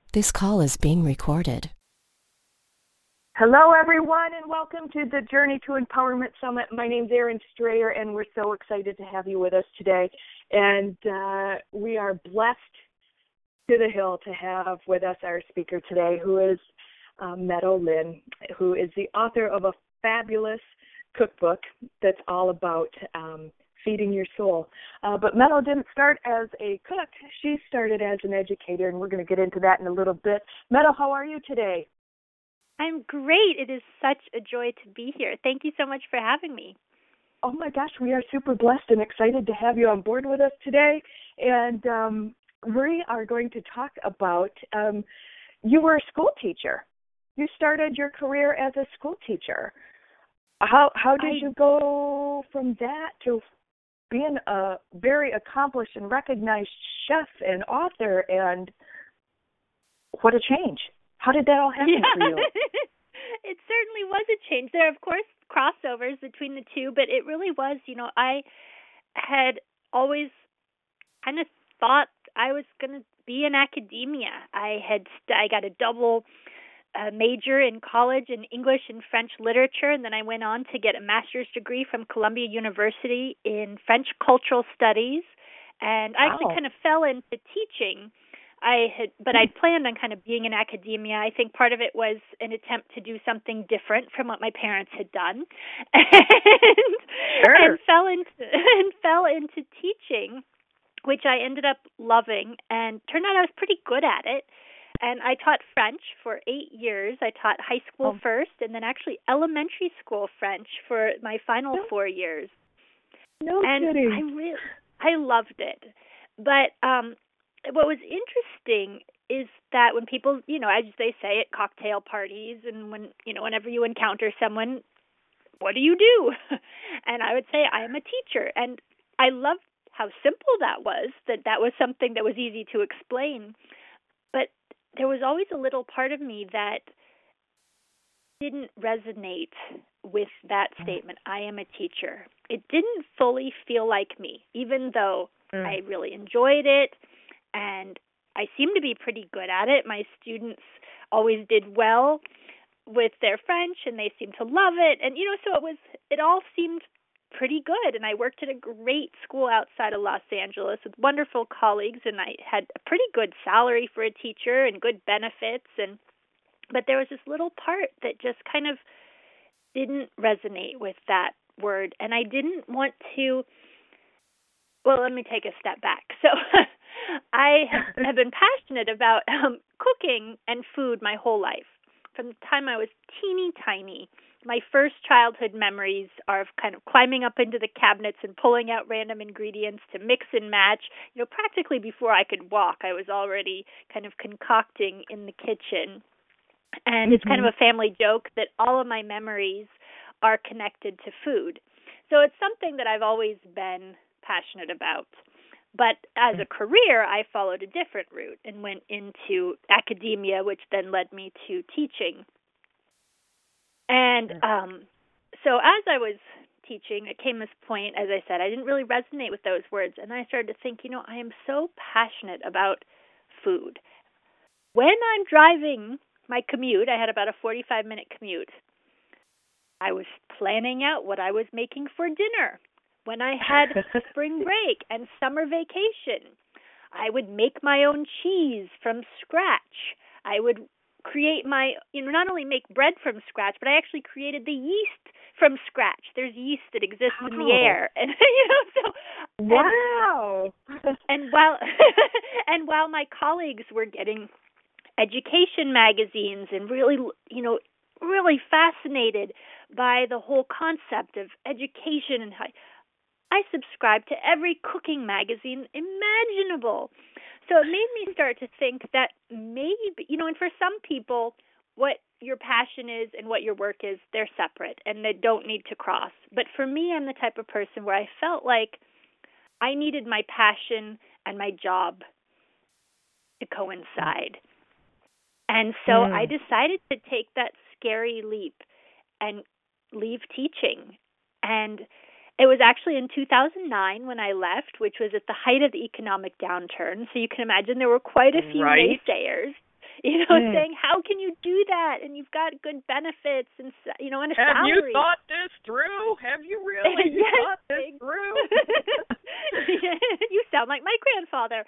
This call is being recorded. Hello, everyone, and welcome to the Journey to Empowerment Summit. My name's Erin Strayer, and we're so excited to have you with us today. And we are blessed to the hill to have with us our speaker today, who is Meadow Lynn, who is the author of a fabulous cookbook that's all about feeding your soul. But Meadow didn't start as a cook. She started as an educator, and we're going to get into that in a little bit. Meadow, how are you today? I'm great. It is such a joy to be here. Thank you so much for having me. Oh, my gosh, we are super blessed and excited to have you on board with us today. And we are going to talk about, you were a school teacher. You started your career as a school teacher. How did you go from that to being a very accomplished and recognized chef and author, and what a change. How did that all happen for you? It certainly was a change. There are, of course, crossovers between the two, but it really was, I had always kind of thought I was going to be in academia. I got a double major in college in English and French literature, and then I went on to get a master's degree from Columbia University in French cultural studies, and I actually kind of fell into teaching. But I'd planned on kind of being in academia. I think part of it was an attempt to do something different from what my parents had done, and fell into teaching, which I ended up loving, and turned out I was pretty good at it. And I taught French for 8 years. I taught high school first, and then actually elementary school French for my final 4 years. No kidding. And I loved it. But what was interesting is that when people, as they say at cocktail parties, and whenever you encounter someone, what do you do? And I would say, I am a teacher. And I loved how simple that was was something that was easy to explain. But there was always a little part of me that didn't resonate with that statement, I am a teacher. It didn't fully feel like me, even though I really enjoyed it, and I seemed to be pretty good at it. My students always did well with their French, and they seemed to love it. And, so it all seemed pretty good. And I worked at a great school outside of Los Angeles with wonderful colleagues, and I had a pretty good salary for a teacher and good benefits. But there was this little part that just kind of didn't resonate with that word. And I didn't want to, well, let me take a step back. So I have been passionate about cooking and food my whole life. From the time I was teeny tiny, my first childhood memories are of kind of climbing up into the cabinets and pulling out random ingredients to mix and match. Practically before I could walk, I was already kind of concocting in the kitchen. And it's kind of a family joke that all of my memories are connected to food. So it's something that I've always been passionate about. But as a career, I followed a different route and went into academia, which then led me to teaching. And so as I was teaching, it came this point, as I said, I didn't really resonate with those words. And I started to think, I am so passionate about food. When I'm driving my commute, I had about a 45-minute commute, I was planning out what I was making for dinner. When I had spring break and summer vacation, I would make my own cheese from scratch. I would create not only make bread from scratch, but I actually created the yeast from scratch. There's yeast that exists in the air. And, so. Wow. And while my colleagues were getting education magazines and really fascinated by the whole concept of education, and I subscribed to every cooking magazine imaginable. So it made me start to think that maybe, and for some people, what your passion is and what your work is, they're separate and they don't need to cross. But for me, I'm the type of person where I felt like I needed my passion and my job to coincide. And so I decided to take that scary leap and leave teaching. And it was actually in 2009 when I left, which was at the height of the economic downturn. So you can imagine there were quite a few naysayers. saying, how can you do that? And you've got good benefits and, and a Have salary. you thought this through? Have you really thought this through? You sound like my grandfather.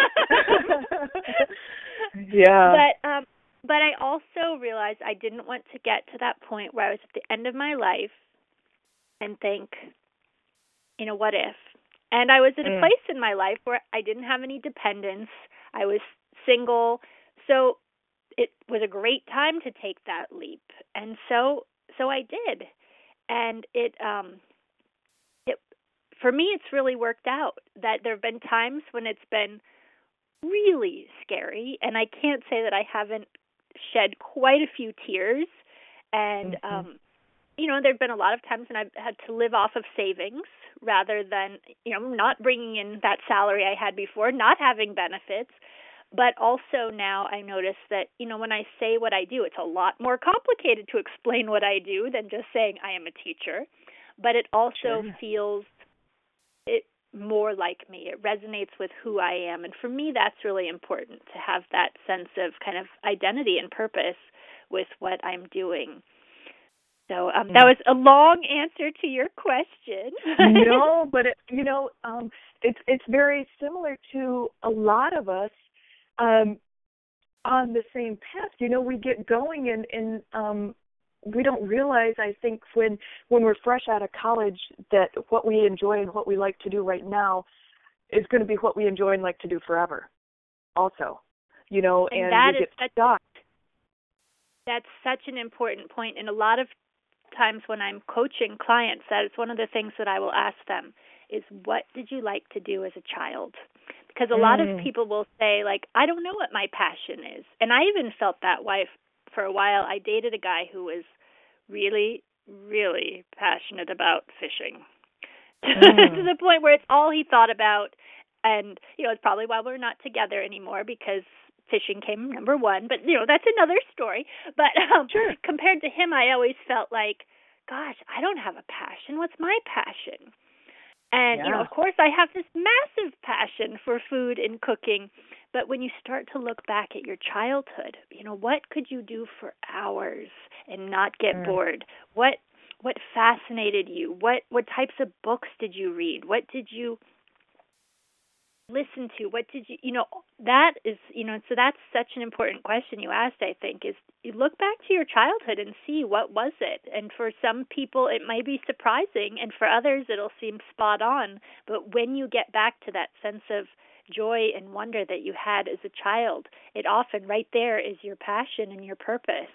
Yeah. But I also realized I didn't want to get to that point where I was at the end of my life and think, what if? And I was at a place in my life where I didn't have any dependents. I was single. So it was a great time to take that leap. And so I did. And it for me, it's really worked out. That there have been times when it's been really scary, and I can't say that I haven't shed quite a few tears. And there've been a lot of times when I've had to live off of savings rather than, not bringing in that salary I had before, not having benefits. But also now I notice that, when I say what I do, it's a lot more complicated to explain what I do than just saying I am a teacher. But it also feels it more like me. It resonates with who I am. And for me, that's really important, to have that sense of kind of identity and purpose with what I'm doing. So that was a long answer to your question. No, but it's very similar to a lot of us on the same path. We get going and we don't realize, I think, when we're fresh out of college, that what we enjoy and what we like to do right now is going to be what we enjoy and like to do forever also. And that we get stuck. That's such an important point. And a lot of times when I'm coaching clients, that is one of the things that I will ask them is, what did you like to do as a child? Because a lot of people will say, like, I don't know what my passion is. And I even felt that way for a while. I dated a guy who was really, really passionate about fishing to the point where it's all he thought about. And, it's probably why we're not together anymore, because fishing came number one. But, that's another story. But compared to him, I always felt like, gosh, I don't have a passion. What's my passion? And, of course, I have this massive passion for food and cooking. But when you start to look back at your childhood, what could you do for hours and not get bored? What fascinated you? What types of books did you read? What did you listen to? What did you, that is, so that's such an important question you asked, I think, is you look back to your childhood and see what was it. And for some people, it might be surprising, and for others, it'll seem spot on. But when you get back to that sense of joy and wonder that you had as a child, it often right there is your passion and your purpose.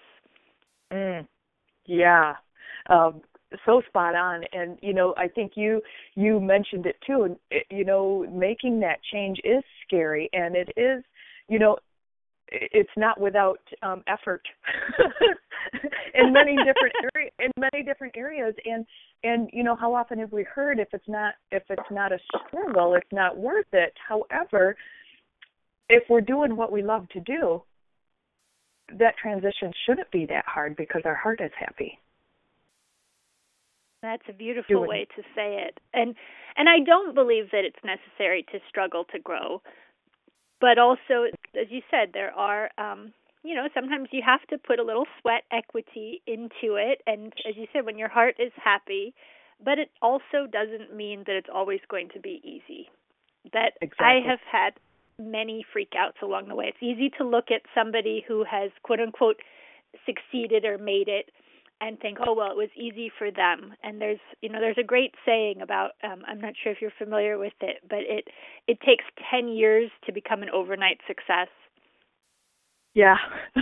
Yeah. So spot on. And, I think you mentioned it too. And, making that change is scary, and it is, it's not without effort in many different areas. And how often have we heard, if it's not a struggle, it's not worth it. However, if we're doing what we love to do, that transition shouldn't be that hard, because our heart is happy. That's a beautiful way to say it. And I don't believe that it's necessary to struggle to grow. But also, as you said, there are, sometimes you have to put a little sweat equity into it. And as you said, when your heart is happy, but it also doesn't mean that it's always going to be easy. That exactly. I have had many freakouts along the way. It's easy to look at somebody who has, quote unquote, succeeded or made it and think, oh, well, it was easy for them. And there's a great saying about, I'm not sure if you're familiar with it, but it takes 10 years to become an overnight success. Yeah.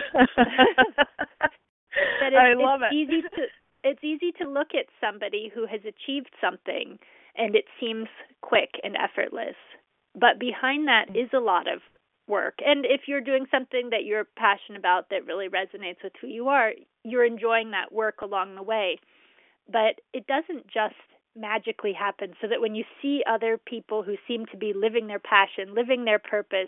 I love it. It's easy to look at somebody who has achieved something and it seems quick and effortless. But behind that is a lot of work. And if you're doing something that you're passionate about that really resonates with who you are, you're enjoying that work along the way. But it doesn't just magically happen, so that when you see other people who seem to be living their passion, living their purpose,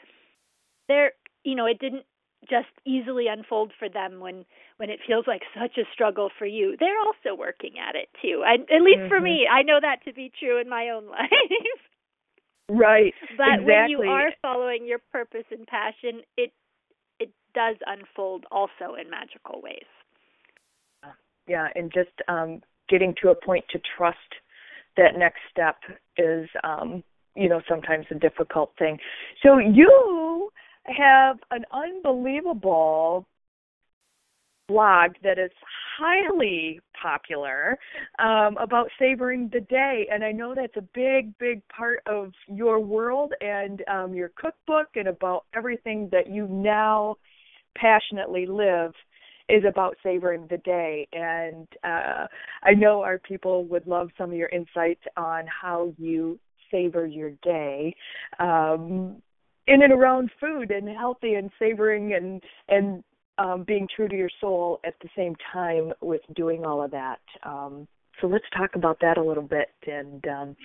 it didn't just easily unfold for them when it feels like such a struggle for you. They're also working at it too. At least for me, I know that to be true in my own life. Right. But exactly. When you are following your purpose and passion, it does unfold also in magical ways. Yeah, and just getting to a point to trust that next step is, sometimes a difficult thing. So you have an unbelievable blog that is highly popular about savoring the day, and I know that's a big part of your world and your cookbook, and about everything that you now passionately live is about savoring the day. And I know our people would love some of your insights on how you savor your day in and around food and healthy and savoring and being true to your soul at the same time with doing all of that. So let's talk about that a little bit. And,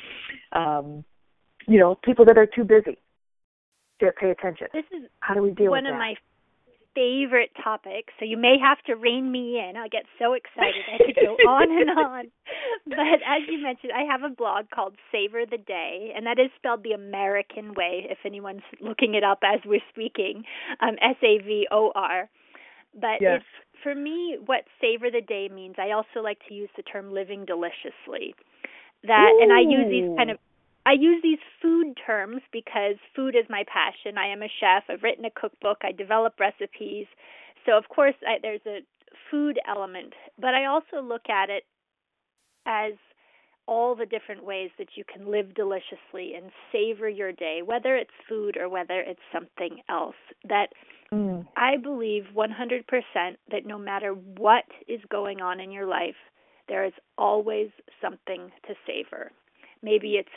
people that are too busy to pay attention. This is how do we deal with that? One of my favorite topics, so you may have to rein me in. I get so excited I could go on and on. But as you mentioned, I have a blog called Savor the Day, and that is spelled the American way, if anyone's looking it up as we're speaking, SAVOR. But yes. For me, what Savor the Day means, I also like to use the term living deliciously. And I use these food terms because food is my passion. I am a chef. I've written a cookbook. I develop recipes. So, of course, there's a food element. But I also look at it as all the different ways that you can live deliciously and savor your day, whether it's food or whether it's something else. That I believe 100% that no matter what is going on in your life, there is always something to savor. Maybe it's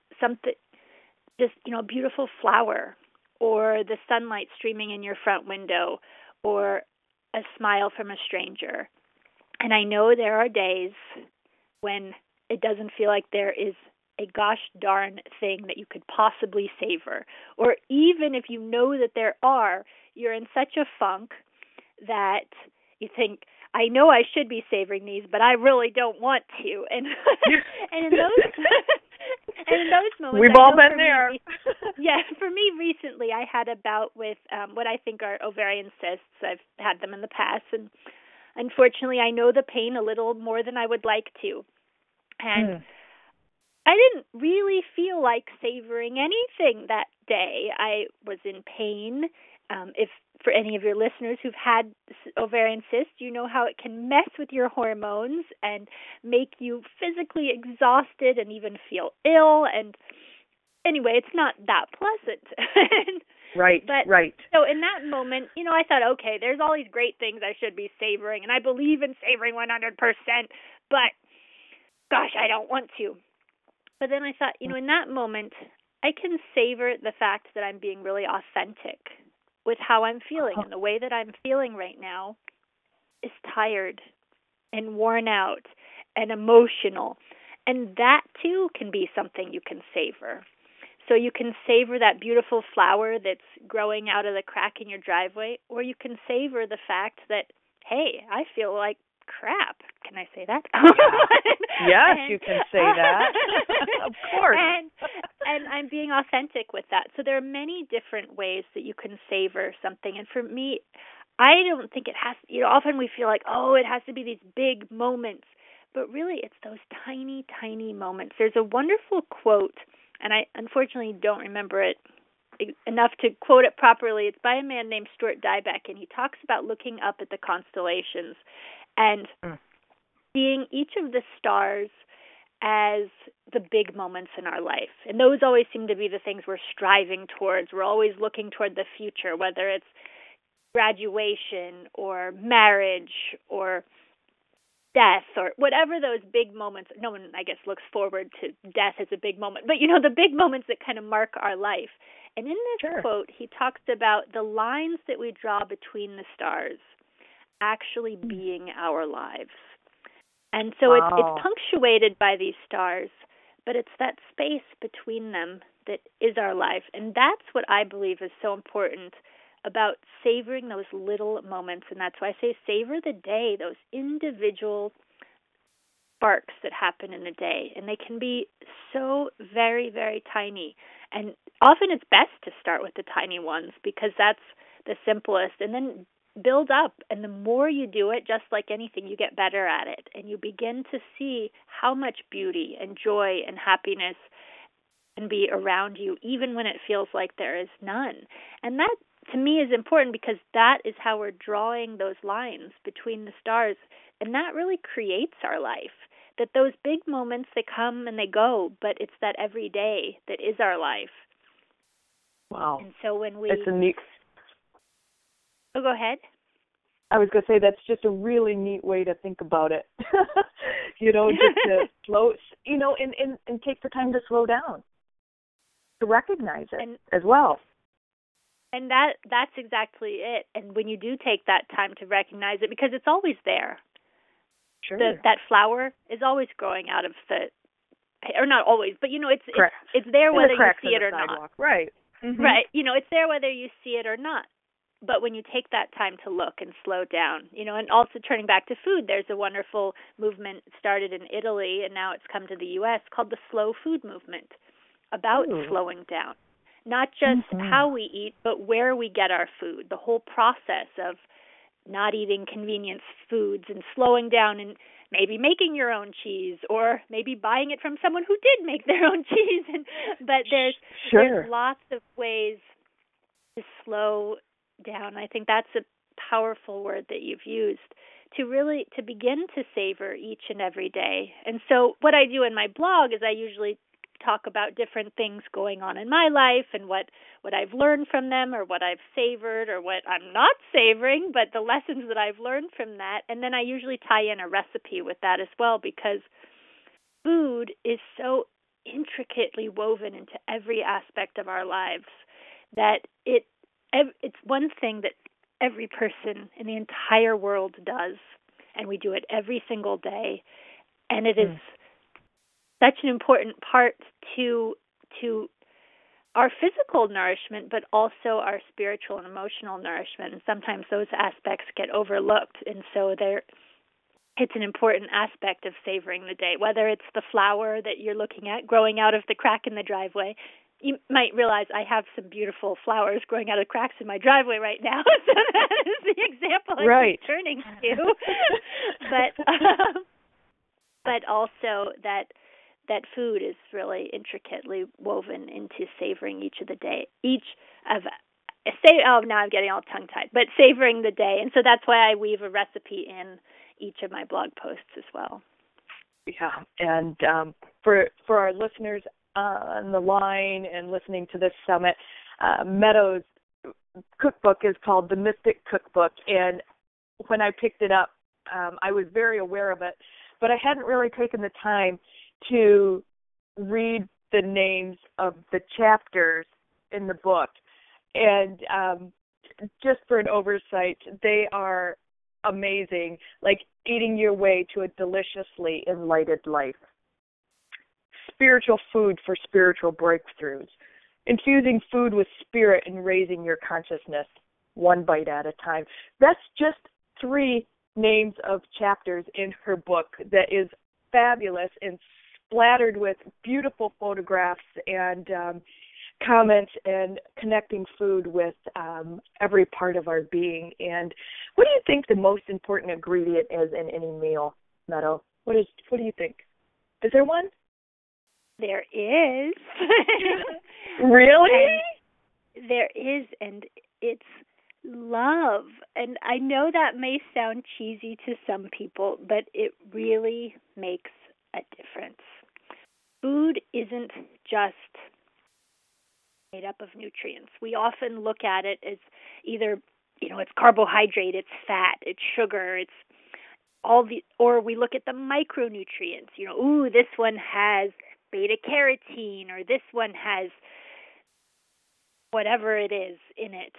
a beautiful flower, or the sunlight streaming in your front window, or a smile from a stranger. And I know there are days when it doesn't feel like there is a gosh darn thing that you could possibly savor. Or even if you know that there are, you're in such a funk that you think, I know I should be savoring these, but I really don't want to. And in those moments, we've all been there. For me recently, I had a bout with what I think are ovarian cysts. I've had them in the past, and unfortunately, I know the pain a little more than I would like to. And I didn't really feel like savoring anything that day. I was in pain. If for any of your listeners who've had ovarian cysts, you know how it can mess with your hormones and make you physically exhausted and even feel ill. And anyway, it's not that pleasant. Right. So in that moment, I thought, okay, there's all these great things I should be savoring, and I believe in savoring 100%, but gosh, I don't want to. But then I thought, in that moment, I can savor the fact that I'm being really authentic with how I'm feeling. And the way that I'm feeling right now is tired and worn out and emotional. And that, too, can be something you can savor. So you can savor that beautiful flower that's growing out of the crack in your driveway, or you can savor the fact that, hey, I feel like crap. Can I say that? Yes, you can say that. Of course. And I'm being authentic with that. So there are many different ways that you can savor something. And for me, I don't think it has, often we feel like, it has to be these big moments. But really, it's those tiny, tiny moments. There's a wonderful quote, and I unfortunately don't remember it enough to quote it properly. It's by a man named Stuart Dybek, and he talks about looking up at the constellations and seeing each of the stars as the big moments in our life. And those always seem to be the things we're striving towards. We're always looking toward the future, whether it's graduation or marriage or death or whatever those big moments. No one, I guess, looks forward to death as a big moment. But, the big moments that kind of mark our life. And in this quote, he talks about the lines that we draw between the stars actually being our lives. And so it's punctuated by these stars, but it's that space between them that is our life. And that's what I believe is so important about savoring those little moments. And that's why I say savor the day, those individual sparks that happen in a day. And they can be so very, very tiny. And often it's best to start with the tiny ones because that's the simplest, and then build up. And the more you do it, just like anything, you get better at it, and you begin to see how much beauty and joy and happiness can be around you, even when it feels like there is none. And that, to me, is important, because that is how we're drawing those lines between the stars, and that really creates our life. That those big moments, they come and they go, but it's that every day that is our life. Wow. And so when we... It's a neat... Oh, go ahead. I was going to say, that's just a really neat way to think about it. Just to slow, and take the time to slow down, to recognize it as well. And that's exactly it. And when you do take that time to recognize it, because it's always there. Sure. That flower is always growing out of or not always, but it's there whether you see it or not. Right. Mm-hmm. Right. It's there whether you see it or not. But when you take that time to look and slow down, and also turning back to food, there's a wonderful movement started in Italy, and now it's come to the U.S., called the Slow Food Movement, about slowing down. Not just how we eat, but where we get our food, the whole process of not eating convenience foods and slowing down and maybe making your own cheese, or maybe buying it from someone who did make their own cheese. But there's lots of ways to slow down. I think that's a powerful word that you've used, to begin to savor each and every day. And so what I do in my blog is I usually talk about different things going on in my life and what I've learned from them, or what I've savored, or what I'm not savoring, but the lessons that I've learned from that. And then I usually tie in a recipe with that as well, because food is so intricately woven into every aspect of our lives that it's one thing that every person in the entire world does, and we do it every single day. And it is such an important part to our physical nourishment, but also our spiritual and emotional nourishment. And sometimes those aspects get overlooked, and so it's an important aspect of savoring the day. Whether it's the flower that you're looking at growing out of the crack in the driveway, you might realize I have some beautiful flowers growing out of cracks in my driveway right now. So that is the example I keep turning to. But also that food is really intricately woven into savoring each of the day. Now I'm getting all tongue-tied, but savoring the day. And so that's why I weave a recipe in each of my blog posts as well. Yeah, and for our listeners on the line and listening to this summit, Meadows' cookbook is called The Mystic Cookbook, and when I picked it up, I was very aware of it, but I hadn't really taken the time to read the names of the chapters in the book. And just for an oversight, they are amazing, like eating your way to a deliciously enlightened life. Spiritual food for spiritual breakthroughs. Infusing food with spirit and raising your consciousness one bite at a time. That's just 3 names of chapters in her book that is fabulous and splattered with beautiful photographs and comments and connecting food with every part of our being. And what do you think the most important ingredient is in any meal, Meadow? What do you think? Is there one? There is. Really? And there is, and it's love. And I know that may sound cheesy to some people, but it really makes a difference. Food isn't just made up of nutrients. We often look at it as either, it's carbohydrate, it's fat, it's sugar, it's or we look at the micronutrients. This one has beta carotene, or this one has whatever it is in it.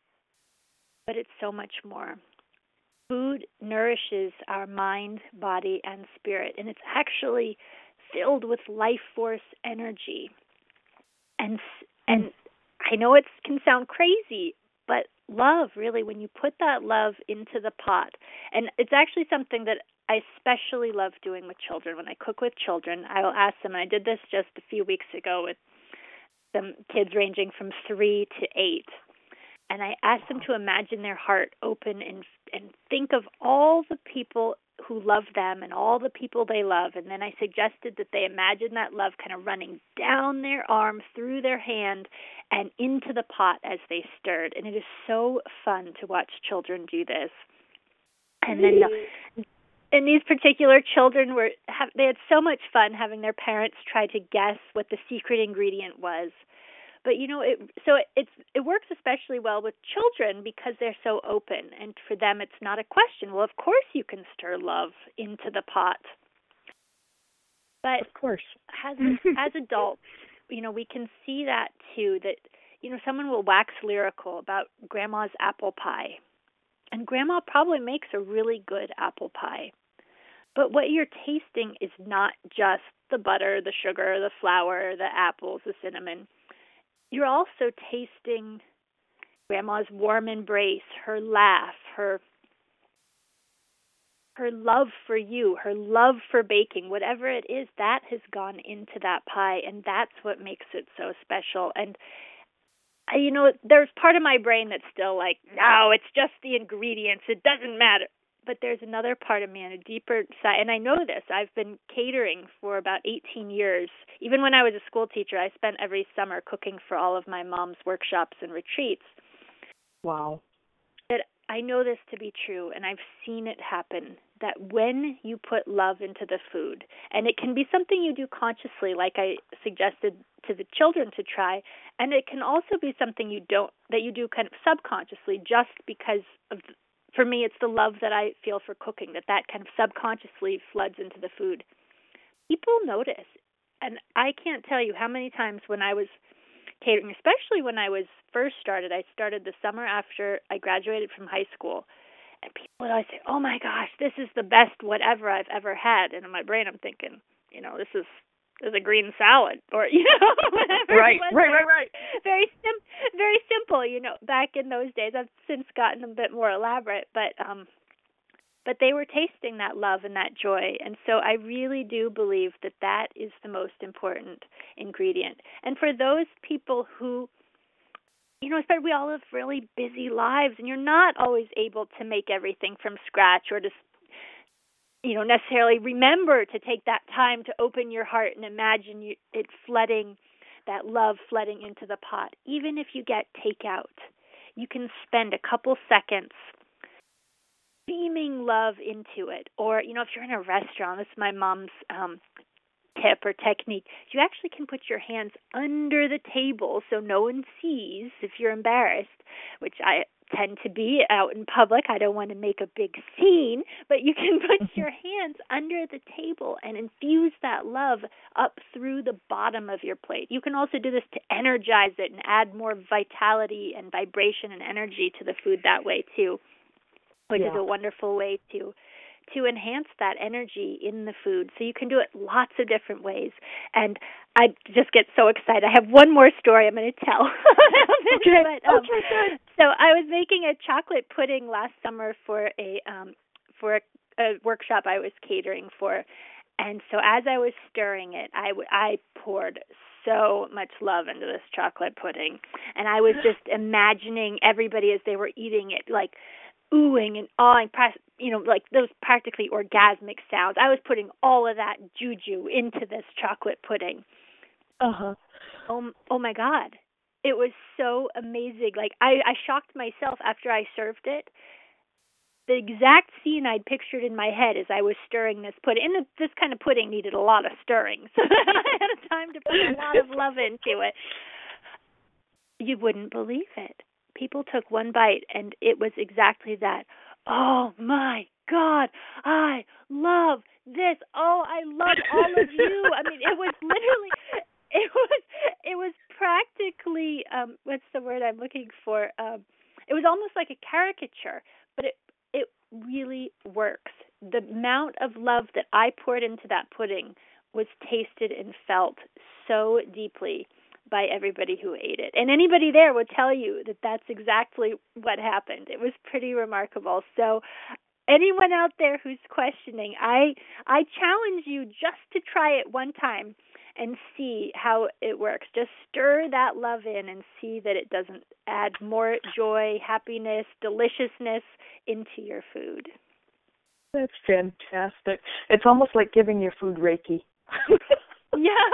But it's so much more. Food nourishes our mind, body, and spirit, and it's actually filled with life force energy. And I know it can sound crazy, but love, really, when you put that love into the pot, and it's actually something that I especially love doing with children. When I cook with children, I will ask them, and I did this just a few weeks ago with some kids ranging from 3 to 8. And I asked them to imagine their heart open and think of all the people who love them and all the people they love. And then I suggested that they imagine that love kind of running down their arm, through their hand, and into the pot as they stirred. And it is so fun to watch children do this. And then and these particular children they had so much fun having their parents try to guess what the secret ingredient was. But it works especially well with children because they're so open, and for them it's not a question. Well, of course you can stir love into the pot. But of course, as adults, we can see that too. That someone will wax lyrical about Grandma's apple pie, and Grandma probably makes a really good apple pie. But what you're tasting is not just the butter, the sugar, the flour, the apples, the cinnamon. You're also tasting Grandma's warm embrace, her laugh, her love for you, her love for baking, whatever it is, that has gone into that pie, and that's what makes it so special. And there's part of my brain that's still like, no, it's just the ingredients, it doesn't matter. But there's another part of me on a deeper side, and I know this. I've been catering for about 18 years. Even when I was a school teacher, I spent every summer cooking for all of my mom's workshops and retreats. Wow. That I know this to be true, and I've seen it happen, that when you put love into the food, and it can be something you do consciously, like I suggested to the children to try, and it can also be something you do kind of subconsciously, just because of for me, it's the love that I feel for cooking, that kind of subconsciously floods into the food. People notice. And I can't tell you how many times when I was catering, especially when I was first started, I started the summer after I graduated from high school, and people would always say, oh my gosh, this is the best whatever I've ever had. And in my brain I'm thinking, this is a green salad, or whatever. Right. Very simple. Back in those days, I've since gotten a bit more elaborate, but they were tasting that love and that joy, and so I really do believe that is the most important ingredient. And for those people who, especially we all have really busy lives, and you're not always able to make everything from scratch or to necessarily remember to take that time to open your heart and imagine it flooding, that love flooding into the pot. Even if you get takeout, you can spend a couple seconds beaming love into it. Or, if you're in a restaurant, this is my mom's tip or technique, you actually can put your hands under the table so no one sees if you're embarrassed, which I tend to be out in public. I don't want to make a big scene, but you can put your hands under the table and infuse that love up through the bottom of your plate. You can also do this to energize it and add more vitality and vibration and energy to the food that way too, which is a wonderful way to enhance that energy in the food. So you can do it lots of different ways. And I just get so excited. I have one more story I'm going to tell. Okay, good. So I was making a chocolate pudding last summer for a workshop I was catering for. And so as I was stirring it, I poured so much love into this chocolate pudding. And I was just imagining everybody as they were eating it, like oohing and awing, like those practically orgasmic sounds. I was putting all of that juju into this chocolate pudding. Uh-huh. Oh my God. It was so amazing. Like I shocked myself after I served it. The exact scene I'd pictured in my head as I was stirring this pudding. And this kind of pudding needed a lot of stirring, so I had time to put a lot of love into it. You wouldn't believe it. People took one bite, and it was exactly that. Oh, my God, I love this. Oh, I love all of you. I mean, it was literally, it was practically, what's the word I'm looking for? It was almost like a caricature, but it really works. The amount of love that I poured into that pudding was tasted and felt so deeply by everybody who ate it. And anybody there would tell you that that's exactly what happened. It was pretty remarkable. So anyone out there who's questioning, I challenge you just to try it one time and see how it works. Just stir that love in and see that it doesn't add more joy, happiness, deliciousness into your food. That's fantastic. It's almost like giving your food Reiki. Yeah.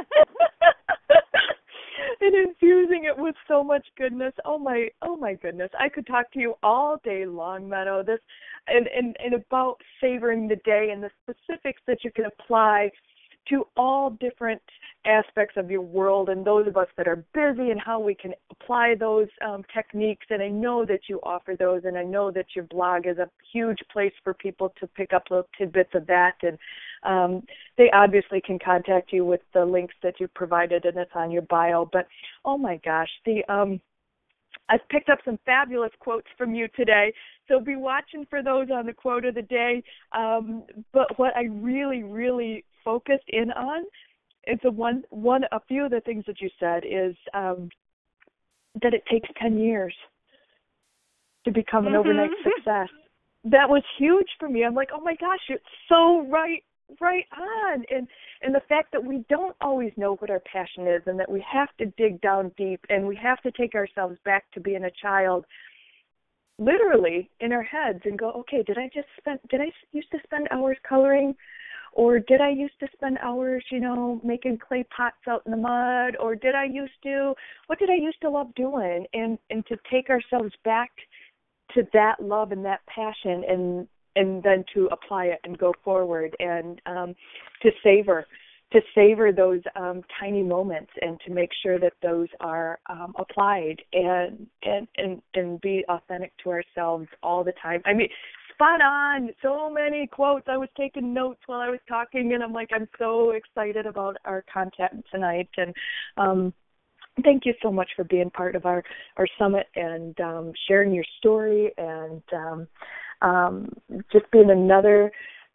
And infusing it with so much goodness. Oh my goodness. I could talk to you all day long, Meadow. This and about savoring the day and the specifics that you can apply to all different aspects of your world, and those of us that are busy and how we can apply those techniques. And I know that you offer those, and I know that your blog is a huge place for people to pick up little tidbits of that. And they obviously can contact you with the links that you provided, and it's on your bio. But oh my gosh, I've picked up some fabulous quotes from you today, so be watching for those on the quote of the day. But what I really, really focused in on is a few of the things that you said is that it takes 10 years to become an overnight success. That was huge for me. I'm like, oh my gosh, it's so right on. And the fact that we don't always know what our passion is, and that we have to dig down deep, and we have to take ourselves back to being a child, literally in our heads, and go, okay, did I used to spend hours coloring? Or did I used to spend hours, making clay pots out in the mud? Or what did I used to love doing? And to take ourselves back to that love and that passion, and then to apply it and go forward, and to savor those tiny moments, and to make sure that those are applied and be authentic to ourselves all the time. I mean, spot on. So many quotes. I was taking notes while I was talking, and I'm like, I'm so excited about our content tonight. And thank you so much for being part of our summit, and sharing your story, and just being another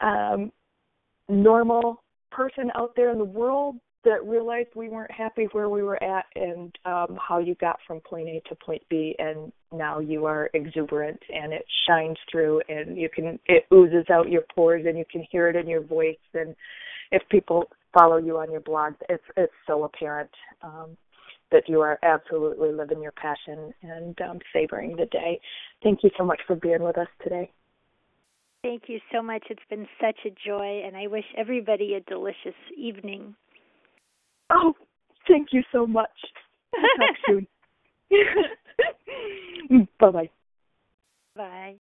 normal person out there in the world that realized we weren't happy where we were at, and how you got from point A to point B, and now you are exuberant, and it shines through, and it oozes out your pores, and you can hear it in your voice. And if people follow you on your blog, it's so apparent that you are absolutely living your passion and savoring the day. Thank you so much for being with us today. Thank you so much. It's been such a joy, and I wish everybody a delicious evening. Oh, thank you so much. We'll talk soon. Bye-bye. Bye.